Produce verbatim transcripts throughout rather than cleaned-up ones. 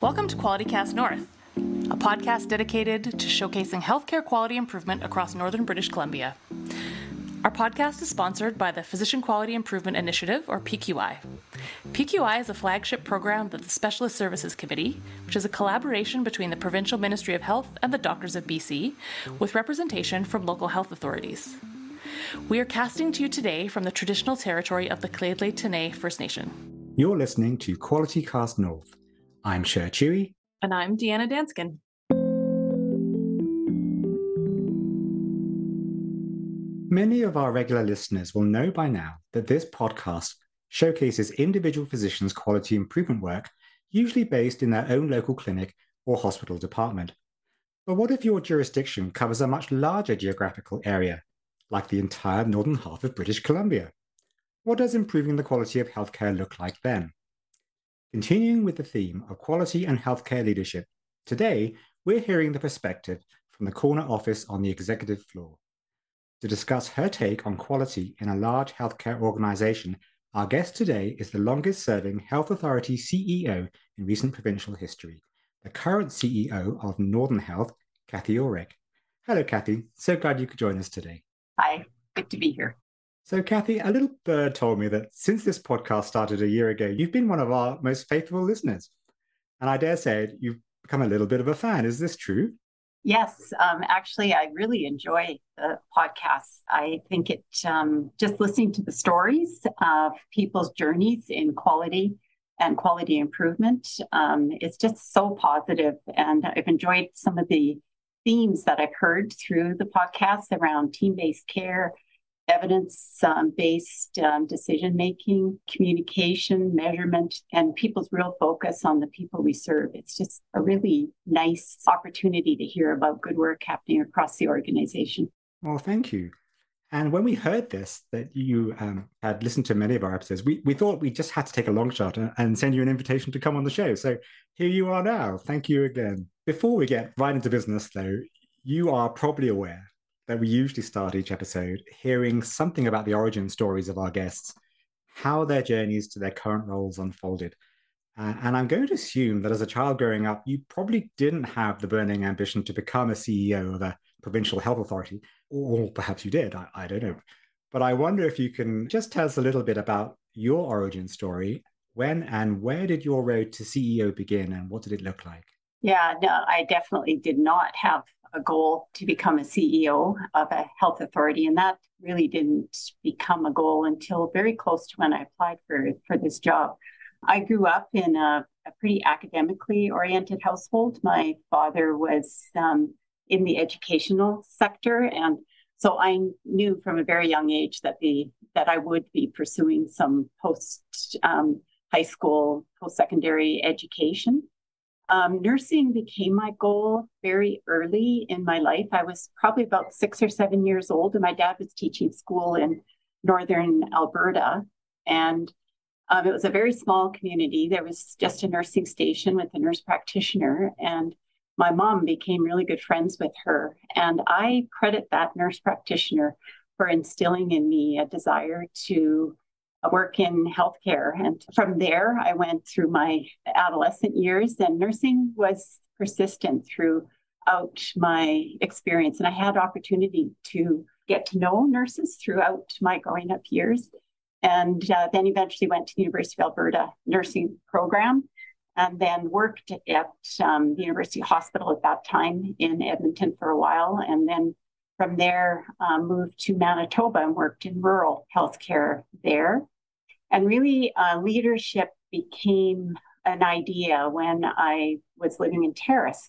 Welcome to QualityCast North, a podcast dedicated to showcasing healthcare quality improvement across northern British Columbia. Our podcast is sponsored by the Physician Quality Improvement Initiative, or P Q I. P Q I is a flagship program of the Specialist Services Committee, which is a collaboration between the Provincial Ministry of Health and the Doctors of B C, with representation from local health authorities. We are casting to you today from the traditional territory of the Lheidli T'enneh First Nation. You're listening to QualityCast North. I'm Cher Chewy. And I'm Deanna Danskin. Many of our regular listeners will know by now that this podcast showcases individual physicians' quality improvement work, usually based in their own local clinic or hospital department. But what if your jurisdiction covers a much larger geographical area, like the entire northern half of British Columbia? What does improving the quality of healthcare look like then? Continuing with the theme of quality and healthcare leadership, today we're hearing the perspective from the Corner Office on the executive floor. To discuss her take on quality in a large healthcare organisation, our guest today is the longest-serving health authority C E O in recent provincial history, the current C E O of Northern Health, Kathy Ulrich. Hello, Kathy. So glad you could join us today. Hi, good to be here. So, Kathy, a little bird told me that since this podcast started a year ago, you've been one of our most faithful listeners. And I dare say you've become a little bit of a fan. Is this true? Yes, um, actually, I really enjoy the podcast. I think it, um, just listening to the stories of people's journeys in quality and quality improvement, um, it's just so positive. And I've enjoyed some of the themes that I've heard through the podcast around team-based care, evidence-based um, decision-making, communication, measurement, and people's real focus on the people we serve. It's just a really nice opportunity to hear about good work happening across the organization. Well, thank you. And when we heard this, that you um, had listened to many of our episodes, we, we thought we just had to take a long shot and, and send you an invitation to come on the show. So here you are now. Thank you again. Before we get right into business, though, you are probably aware that we usually start each episode hearing something about the origin stories of our guests, how their journeys to their current roles unfolded. Uh, and I'm going to assume that as a child growing up, you probably didn't have the burning ambition to become a C E O of a provincial health authority, or perhaps you did, I, I don't know. But I wonder if you can just tell us a little bit about your origin story. When and where did your road to C E O begin, and what did it look like? Yeah, no, I definitely did not have a goal to become a C E O of a health authority. And that really didn't become a goal until very close to when I applied for, for this job. I grew up in a, a pretty academically oriented household. My father was um, in the educational sector. And so I knew from a very young age that the that I would be pursuing some post um, high school, post-secondary education. Um, nursing became my goal very early in my life. I was probably about six or seven years old, and my dad was teaching school in northern Alberta. And um, it was a very small community. There was just a nursing station with a nurse practitioner, and my mom became really good friends with her. And I credit that nurse practitioner for instilling in me a desire to work in healthcare. And from there, I went through my adolescent years, and nursing was persistent throughout my experience. And I had opportunity to get to know nurses throughout my growing up years. And uh, then eventually went to the University of Alberta nursing program, and then worked at um, the University Hospital at that time in Edmonton for a while. And then from there, uh, moved to Manitoba and worked in rural healthcare there. And really, uh, leadership became an idea when I was living in Terrace.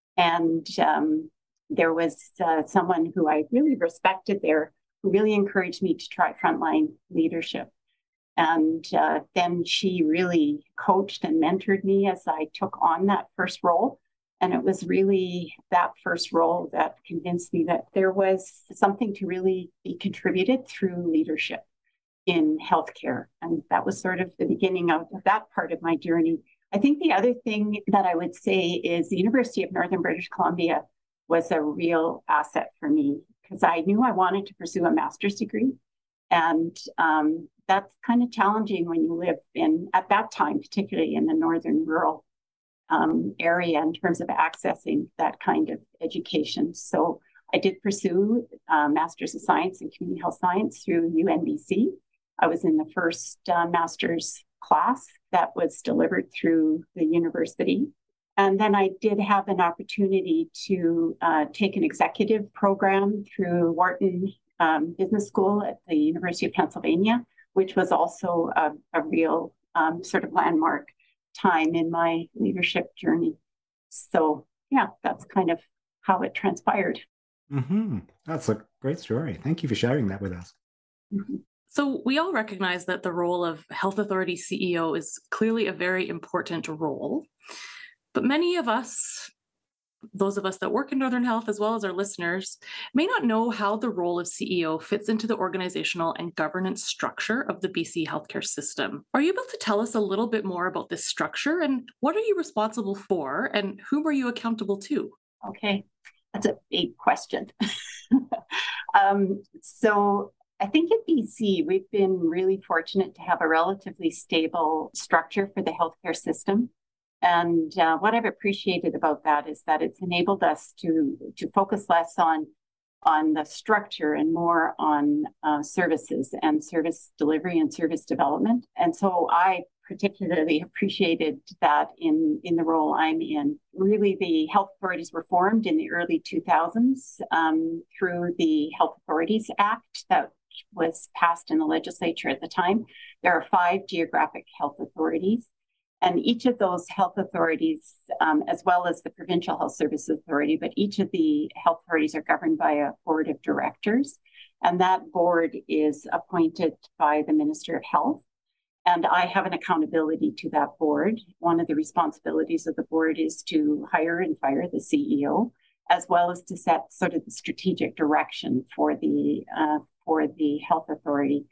And um, there was uh, someone who I really respected there who really encouraged me to try frontline leadership. And uh, then she really coached and mentored me as I took on that first role. And it was really that first role that convinced me that there was something to really be contributed through leadership in healthcare. And that was sort of the beginning of that part of my journey. I think the other thing that I would say is the University of Northern British Columbia was a real asset for me, because I knew I wanted to pursue a master's degree. And um, that's kind of challenging when you live in, at that time, particularly in the northern rural um, area in terms of accessing that kind of education. So I did pursue a Master's of Science in Community Health Science through U N B C. I was in the first uh, master's class that was delivered through the university. And then I did have an opportunity to uh, take an executive program through Wharton um, Business School at the University of Pennsylvania, which was also a, a real um, sort of landmark time in my leadership journey. So yeah, that's kind of how it transpired. Mm-hmm. That's a great story. Thank you for sharing that with us. Mm-hmm. So we all recognize that the role of Health Authority C E O is clearly a very important role. But many of us, those of us that work in Northern Health, as well as our listeners, may not know how the role of C E O fits into the organizational and governance structure of the B C healthcare system. Are you able to tell us a little bit more about this structure, and what are you responsible for, and whom are you accountable to? Okay, that's a big question. um, so I think at B C, we've been really fortunate to have a relatively stable structure for the healthcare system. And uh, what I've appreciated about that is that it's enabled us to, to focus less on, on the structure and more on uh, services and service delivery and service development. And so I particularly appreciated that in, in the role I'm in. Really, the health authorities were formed in the early two thousands um, through the Health Authorities Act that was passed in the legislature at the time. There are five geographic health authorities. And each of those health authorities, um, as well as the Provincial Health Services Authority, but each of the health authorities are governed by a board of directors. And that board is appointed by the Minister of Health. And I have an accountability to that board. One of the responsibilities of the board is to hire and fire the C E O, as well as to set sort of the strategic direction for the, uh, for the health authority.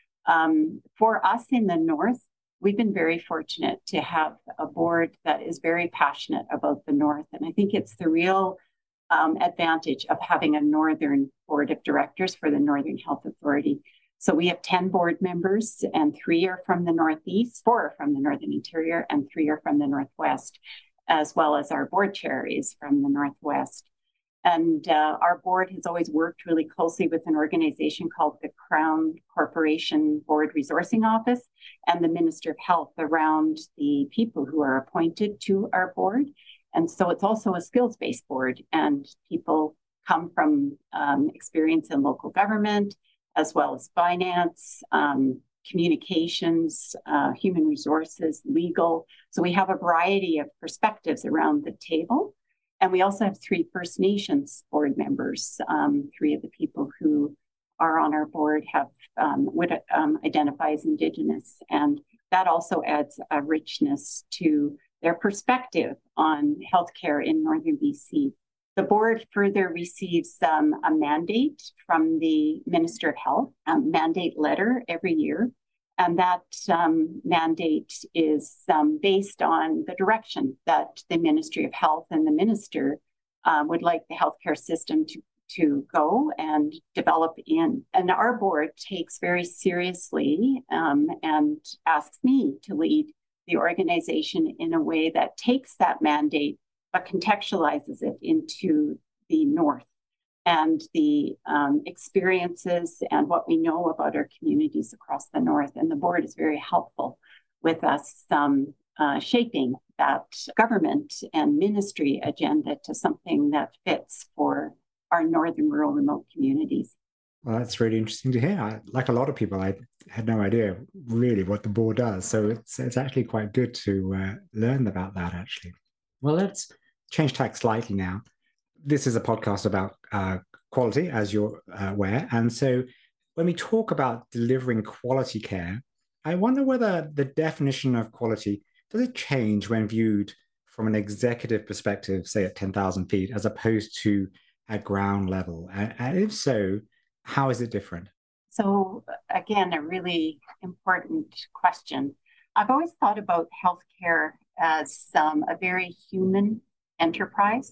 Um, for us in the North, we've been very fortunate to have a board that is very passionate about the North. And I think it's the real um, advantage of having a Northern board of directors for the Northern Health Authority. So we have ten board members, and three are from the Northeast, four are from the Northern Interior, and three are from the Northwest, as well as our board chair is from the Northwest. And uh, our board has always worked really closely with an organization called the Crown Corporation Board Resourcing Office and the Minister of Health around the people who are appointed to our board. And so it's also a skills-based board, and people come from um, experience in local government, as well as finance, um, communications, uh, human resources, legal. So we have a variety of perspectives around the table. And we also have three First Nations board members. Um, three of the people who are on our board have um, would um, identify as Indigenous, and that also adds a richness to their perspective on healthcare in Northern B C. The board further receives um, a mandate from the Minister of Health, a mandate letter every year. And that um, mandate is um, based on the direction that the Ministry of Health and the minister um, would like the healthcare system to, to go and develop in. And our board takes very seriously um, and asks me to lead the organization in a way that takes that mandate but contextualizes it into the North and the um, experiences and what we know about our communities across the North. And the board is very helpful with us um, uh, shaping that government and ministry agenda to something that fits for our northern rural remote communities. Well, that's really interesting to hear. I, like a lot of people, I had no idea really what the board does. So it's, it's actually quite good to uh, learn about that, actually. Well, let's change tack slightly now. This is a podcast about uh, quality, as you're uh, aware. And so when we talk about delivering quality care, I wonder whether the definition of quality, does it change when viewed from an executive perspective, say at ten thousand feet, as opposed to at ground level? And, and if so, how is it different? So again, a really important question. I've always thought about healthcare as um, a very human enterprise.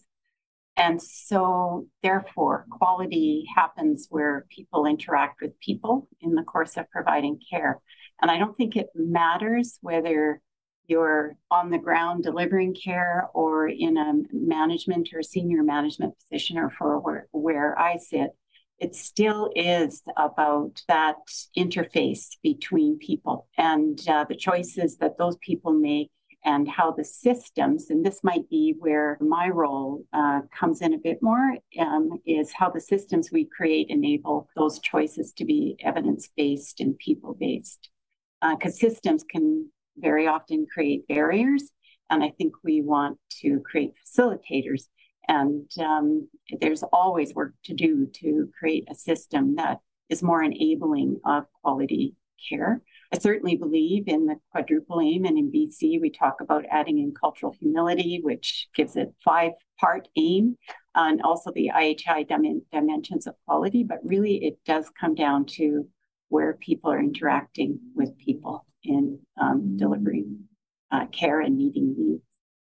And so, therefore, quality happens where people interact with people in the course of providing care. And I don't think it matters whether you're on the ground delivering care or in a management or senior management position, or for where, where I sit, it still is about that interface between people and uh, the choices that those people make and how the systems, and this might be where my role uh, comes in a bit more, um, is how the systems we create enable those choices to be evidence-based and people-based. Because uh, systems can very often create barriers, and I think we want to create facilitators. And um, there's always work to do to create a system that is more enabling of quality care. I certainly believe in the quadruple aim, and in B C we talk about adding in cultural humility, which gives it five-part aim, and also the I H I dim- dimensions of quality. But really, it does come down to where people are interacting with people in um, delivering uh, care and meeting needs.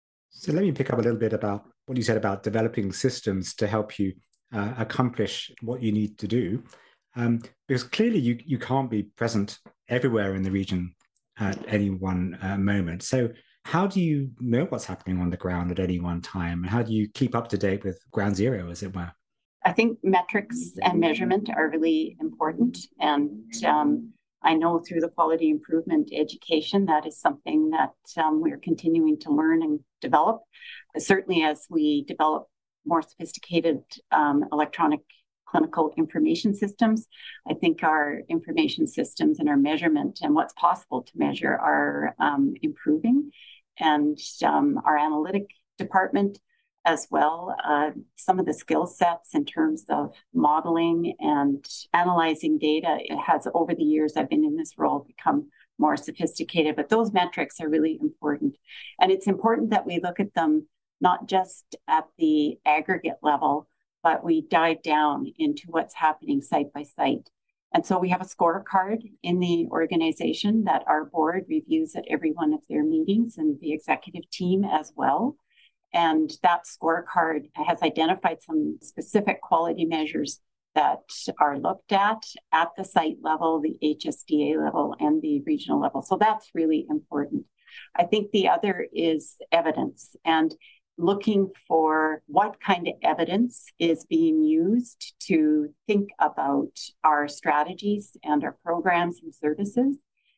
So let me pick up a little bit about what you said about developing systems to help you uh, accomplish what you need to do. Um, because clearly you, you can't be present everywhere in the region at any one uh, moment. So how do you know what's happening on the ground at any one time? And how do you keep up to date with ground zero, as it were? I think metrics and measurement are really important. And um, I know through the quality improvement education, that is something that um, we're continuing to learn and develop. Certainly as we develop more sophisticated um, electronic clinical information systems, I think our information systems and our measurement and what's possible to measure are um, improving. And um, our analytic department as well, uh, some of the skill sets in terms of modeling and analyzing data, it has over the years I've been in this role become more sophisticated, but those metrics are really important. And it's important that we look at them not just at the aggregate level, but we dive down into what's happening site by site. And so we have a scorecard in the organization that our board reviews at every one of their meetings, and the executive team as well. And that scorecard has identified some specific quality measures that are looked at at the site level, the H S D A level, and the regional level. So that's really important. I think the other is evidence, and looking for what kind of evidence is being used to think about our strategies and our programs and services.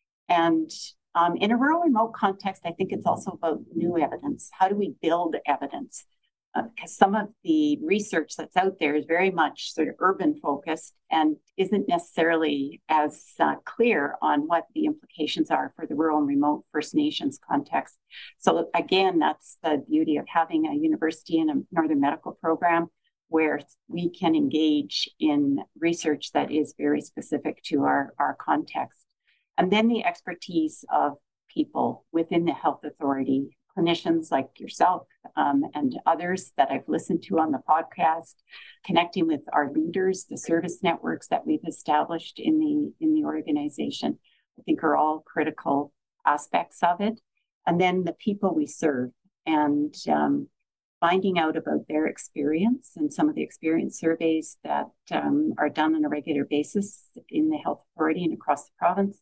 And um, in a rural remote context, I think it's also about new evidence. How do we build evidence? Because uh, some of the research that's out there is very much sort of urban focused and isn't necessarily as uh, clear on what the implications are for the rural and remote First Nations context. So again, that's the beauty of having a university and a Northern Medical program where we can engage in research that is very specific to our, our context. And then the expertise of people within the health authority, clinicians like yourself um, and others that I've listened to on the podcast, connecting with our leaders, the service networks that we've established in the in the organization, I think are all critical aspects of it. And then the people we serve and um, finding out about their experience, and some of the experience surveys that um, are done on a regular basis in the health authority and across the province.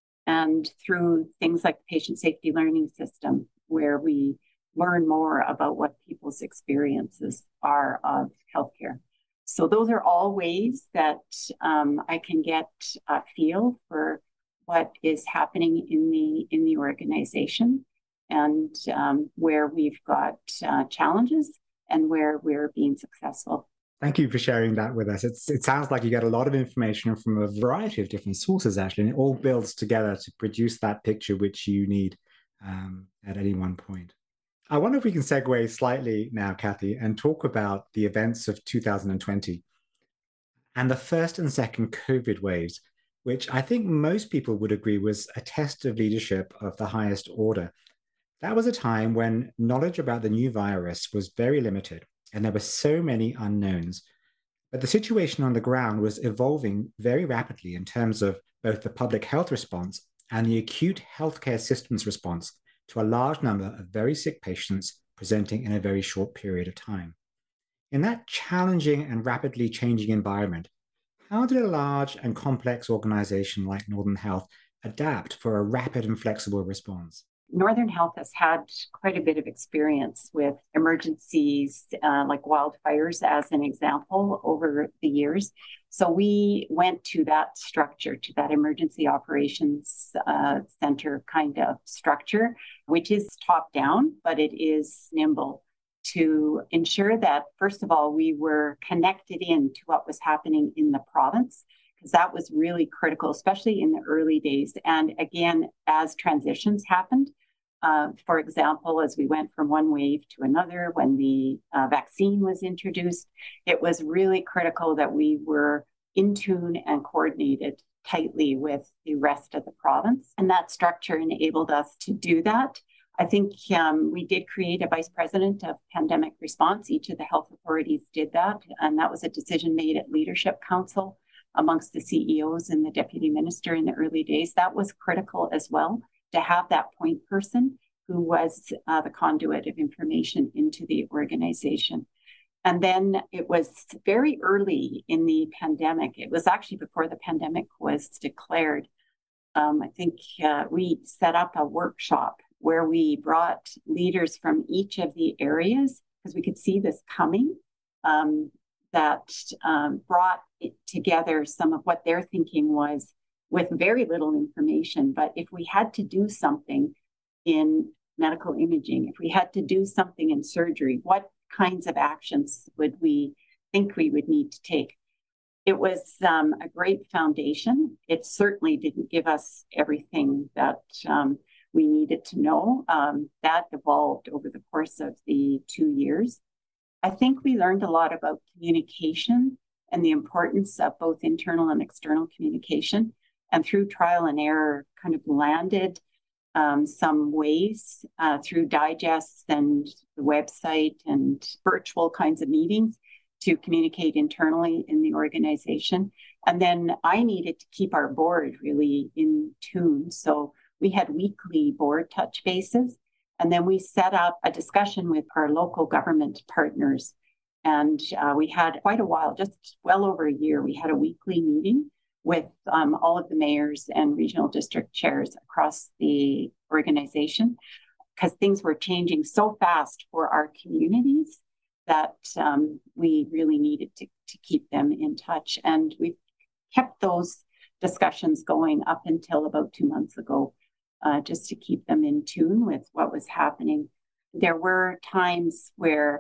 And through things like the patient safety learning system, where we learn more about what people's experiences are of healthcare. So those are all ways that um, I can get a feel for what is happening in the in the organization, and um, where we've got uh, challenges and where we're being successful. Thank you for sharing that with us. It's, it sounds like you get a lot of information from a variety of different sources, actually, and it all builds together to produce that picture which you need um, at any one point. I wonder if we can segue slightly now, Kathy, and talk about the events of two thousand twenty and the first and second COVID waves, which I think most people would agree was a test of leadership of the highest order. That was a time when knowledge about the new virus was very limited, and there were so many unknowns. But the situation on the ground was evolving very rapidly in terms of both the public health response and the acute healthcare system's response to a large number of very sick patients presenting in a very short period of time. In that challenging and rapidly changing environment, how did a large and complex organization like Northern Health adapt for a rapid and flexible response? Northern Health has had quite a bit of experience with emergencies uh, like wildfires, as an example, over the years. So we went to that structure, to that emergency operations uh, center kind of structure, which is top down, but it is nimble, to ensure that, first of all, we were connected in to what was happening in the province, because that was really critical, especially in the early days. And again, as transitions happened, uh, for example, as we went from one wave to another, when the uh, vaccine was introduced, it was really critical that we were in tune and coordinated tightly with the rest of the province. And that structure enabled us to do that. I think um, we did create a vice president of pandemic response. Each of the health authorities did that. And that was a decision made at Leadership Council amongst the C E Os and the deputy minister in the early days. That was critical as well, to have that point person who was uh, the conduit of information into the organization. And then it was very early in the pandemic. It was actually before the pandemic was declared. Um, I think uh, we set up a workshop where we brought leaders from each of the areas, because we could see this coming, um, that um, brought it together some of what their thinking was with very little information. But if we had to do something in medical imaging, if we had to do something in surgery, what kinds of actions would we think we would need to take? It was um, a great foundation. It certainly didn't give us everything that um, we needed to know. Um, that evolved over the course of the two years. I think we learned a lot about communication and the importance of both internal and external communication. And through trial and error, kind of landed um, some ways uh, through digests and the website and virtual kinds of meetings to communicate internally in the organization. And then I needed to keep our board really in tune. So we had weekly board touch bases. And then we set up a discussion with our local government partners. And uh, we had quite a while, just well over a year, we had a weekly meeting with um, all of the mayors and regional district chairs across the organization, because things were changing so fast for our communities that um, we really needed to, to keep them in touch. And we've kept those discussions going up until about two months ago, uh, just to keep them in tune with what was happening. There were times where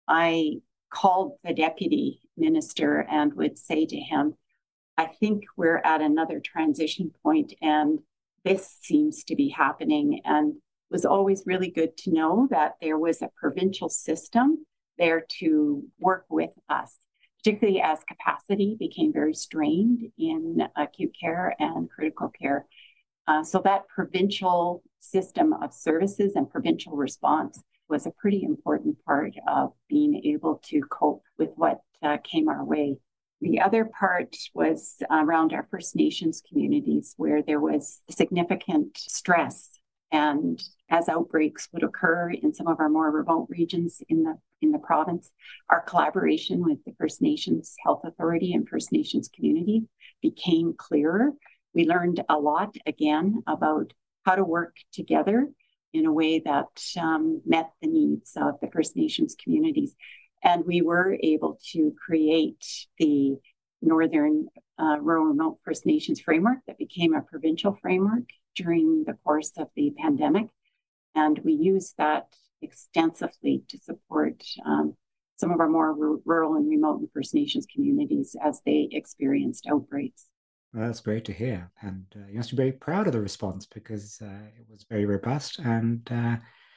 I called the deputy minister and would say to him, I think we're at another transition point and this seems to be happening. And it was always really good to know that there was a provincial system there to work with us, particularly as capacity became very strained in acute care and critical care. Uh, so that provincial system of services and provincial response was a pretty important part of being able to cope with what uh, came our way. The other part was around our First Nations communities, where there was significant stress. And as outbreaks would occur in some of our more remote regions in the in the province, our collaboration with the First Nations Health Authority and First Nations community became clearer. We learned a lot, again, about how to work together in a way that um, met the needs of the First Nations communities. And we were able to create the Northern uh, Rural Remote First Nations framework that became a provincial framework during the course of the pandemic. And we used that extensively to support um, some of our more r- rural and remote and First Nations communities as they experienced outbreaks. Well, that's great to hear. And uh, you must be very proud of the response, because uh, it was very robust and uh,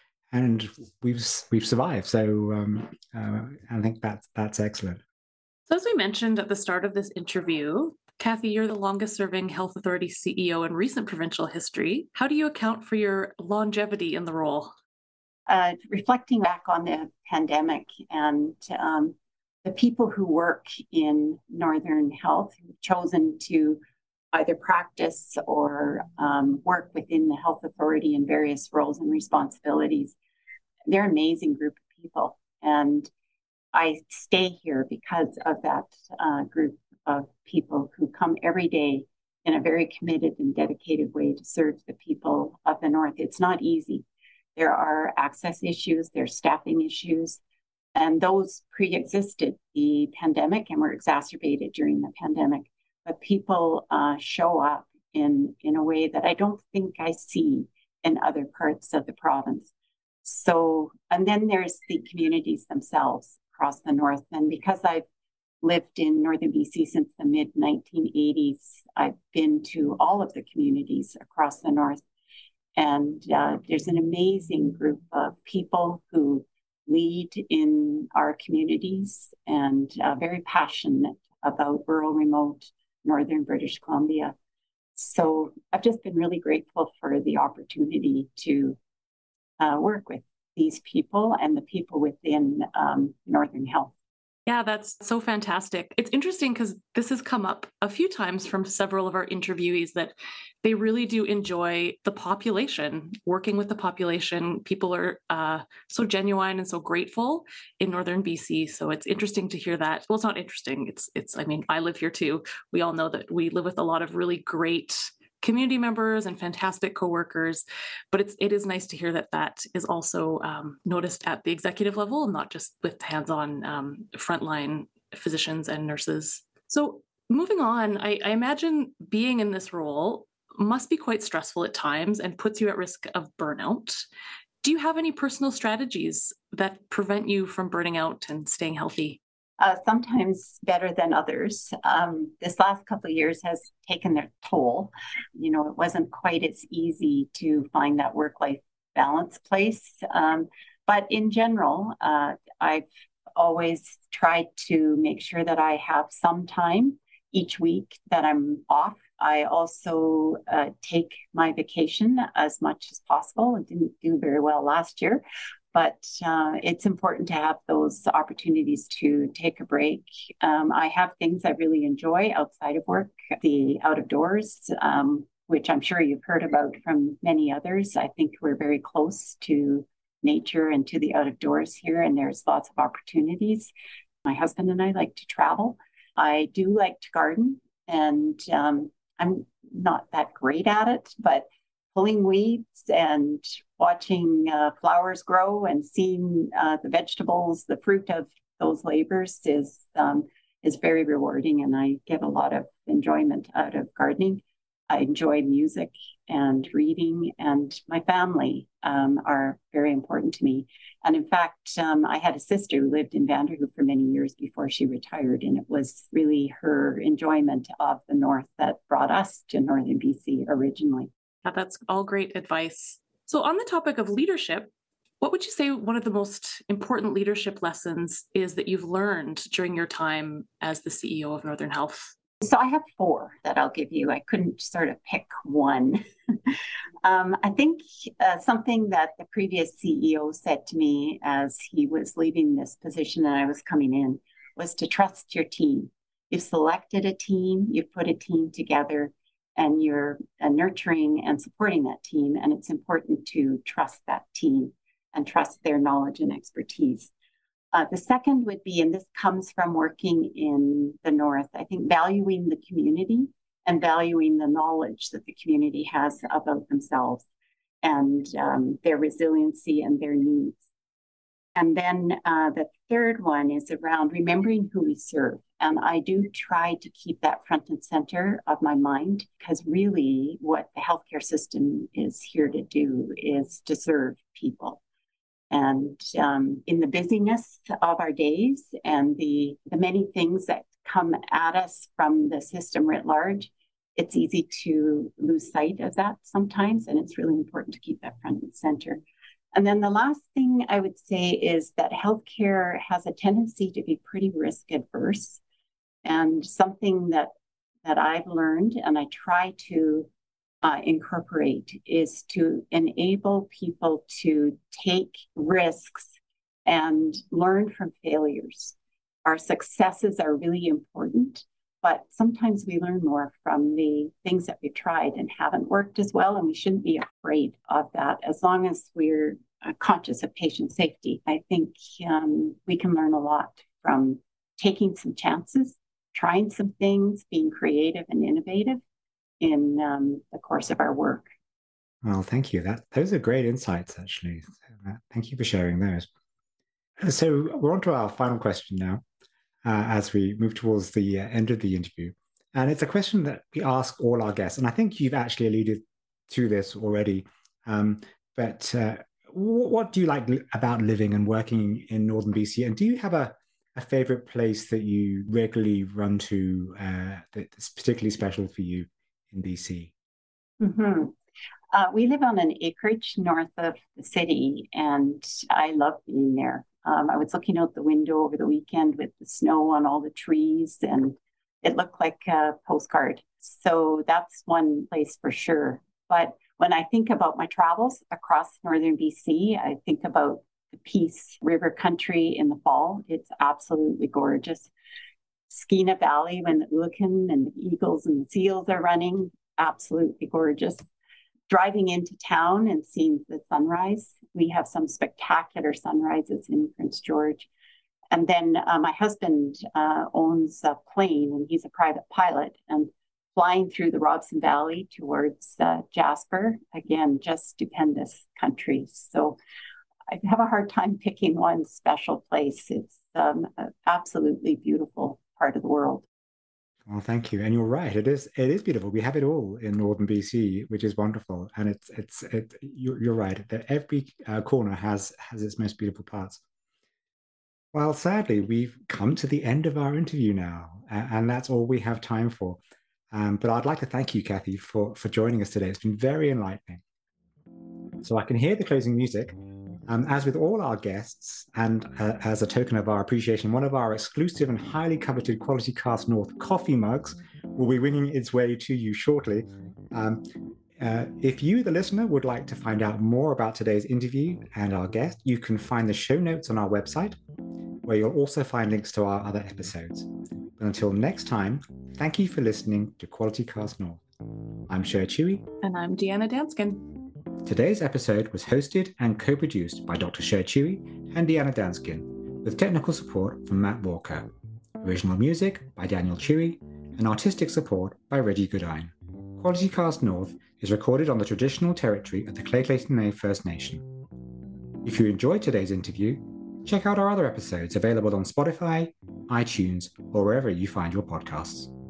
and we've we've survived. So um, uh, I think that's that's excellent. So as we mentioned at the start of this interview, Kathy, you're the longest serving health authority C E O in recent provincial history. How do you account for your longevity in the role? Uh, reflecting back on the pandemic and um, the people who work in Northern Health who've chosen to either practice or um, work within the health authority in various roles and responsibilities, they're an amazing group of people. And I stay here because of that uh, group of people who come every day in a very committed and dedicated way to serve the people of the North. It's not easy. There are access issues, there's staffing issues, and those pre-existed the pandemic and were exacerbated during the pandemic. But people uh, show up in, in a way that I don't think I see in other parts of the province. So, and then there's the communities themselves across the North. And because I've lived in Northern B C since the mid nineteen eighties, I've been to all of the communities across the North. And uh, there's an amazing group of people who lead in our communities and uh, very passionate about rural, remote Northern British Columbia. So I've just been really grateful for the opportunity to uh, work with these people and the people within um, Northern Health. Yeah, that's so fantastic. It's interesting because this has come up a few times from several of our interviewees that they really do enjoy the population, working with the population. People are uh, so genuine and so grateful in Northern B C. So it's interesting to hear that. Well, it's not interesting. It's, it's. I mean, I live here too. We all know that we live with a lot of really great community members and fantastic coworkers, but it's it is nice to hear that that is also um, noticed at the executive level and not just with hands-on um, frontline physicians and nurses. So moving on, I, I imagine being in this role must be quite stressful at times and puts you at risk of burnout. Do you have any personal strategies that prevent you from burning out and staying healthy? Uh, sometimes better than others. Um, this last couple of years has taken their toll. You know, it wasn't quite as easy to find that work-life balance place. Um, but in general, uh, I've always tried to make sure that I have some time each week that I'm off. I also uh, take my vacation as much as possible. I didn't do very well last year. But uh, it's important to have those opportunities to take a break. Um, I have things I really enjoy outside of work, the out of doors, um, which I'm sure you've heard about from many others. I think we're very close to nature and to the out of doors here, and there's lots of opportunities. My husband and I like to travel. I do like to garden, and um, I'm not that great at it, but pulling weeds and watching uh, flowers grow and seeing uh, the vegetables, the fruit of those labors is um, is very rewarding, and I get a lot of enjoyment out of gardening. I enjoy music and reading, and my family um, are very important to me. And in fact, um, I had a sister who lived in Vanderhoof for many years before she retired, and it was really her enjoyment of the North that brought us to Northern B C originally. Yeah, that's all great advice. So on the topic of leadership, what would you say one of the most important leadership lessons is that you've learned during your time as the C E O of Northern Health? So I have four that I'll give you. I couldn't sort of pick one. um, I think uh, something that the previous C E O said to me as he was leaving this position and I was coming in was to trust your team. You've selected a team, you've put a team together, and you're uh, nurturing and supporting that team. And it's important to trust that team and trust their knowledge and expertise. Uh, the second would be, and this comes from working in the North, I think valuing the community and valuing the knowledge that the community has about themselves and um, their resiliency and their needs. And then uh, the third one is around remembering who we serve. And I do try to keep that front and center of my mind, because really what the healthcare system is here to do is to serve people. And um, in the busyness of our days and the, the many things that come at us from the system writ large, it's easy to lose sight of that sometimes. And it's really important to keep that front and center. And then the last thing I would say is that healthcare has a tendency to be pretty risk adverse. And something that, that I've learned and I try to uh, incorporate is to enable people to take risks and learn from failures. Our successes are really important, but sometimes we learn more from the things that we've tried and haven't worked as well, and we shouldn't be afraid of that as long as we're uh, conscious of patient safety. I think um, we can learn a lot from taking some chances, trying some things, being creative and innovative in um, the course of our work. Well, thank you. That those are great insights, actually. So, uh, thank you for sharing those. So we're on to our final question now, uh, as we move towards the uh, end of the interview. And it's a question that we ask all our guests. And I think you've actually alluded to this already. Um, but uh, what do you like about living and working in Northern B C? And do you have a, a favorite place that you regularly run to uh, that's particularly special for you in B C? Mm-hmm. Uh, we live on an acreage north of the city, and I love being there. Um, I was looking out the window over the weekend with the snow on all the trees, and it looked like a postcard. So that's one place for sure. But when I think about my travels across northern B C, I think about the Peace River country in the fall. It's absolutely gorgeous. Skeena Valley when the Oolakan and the eagles and the seals are running, absolutely gorgeous. Driving into town and seeing the sunrise. We have some spectacular sunrises in Prince George. And then uh, my husband uh, owns a plane, and he's a private pilot, and flying through the Robson Valley towards uh, Jasper, again, just stupendous country. So I have a hard time picking one special place. It's um, an absolutely beautiful part of the world. Well, thank you. And you're right. It is. It is beautiful. We have it all in northern B C, which is wonderful. And it's. It's. It, you're, you're right. That every uh, corner has has its most beautiful parts. Well, sadly, we've come to the end of our interview now, and that's all we have time for. Um, but I'd like to thank you, Kathy, for for joining us today. It's been very enlightening. So I can hear the closing music. Um, as with all our guests, and uh, as a token of our appreciation, one of our exclusive and highly coveted Quality Cast North coffee mugs will be winging its way to you shortly. Um, uh, if you, the listener, would like to find out more about today's interview and our guest, you can find the show notes on our website, where you'll also find links to our other episodes. But until next time, thank you for listening to Quality Cast North. I'm Cher Chewy. And I'm Deanna Danskin. Today's episode was hosted and co-produced by Doctor Cher Chewy and Deanna Danskin, with technical support from Matt Walker. Original music by Daniel Chewy, and artistic support by Reggie Goodine. Quality Cast North is recorded on the traditional territory of the Clay Clayton First Nation. If you enjoyed today's interview, check out our other episodes available on Spotify, iTunes, or wherever you find your podcasts.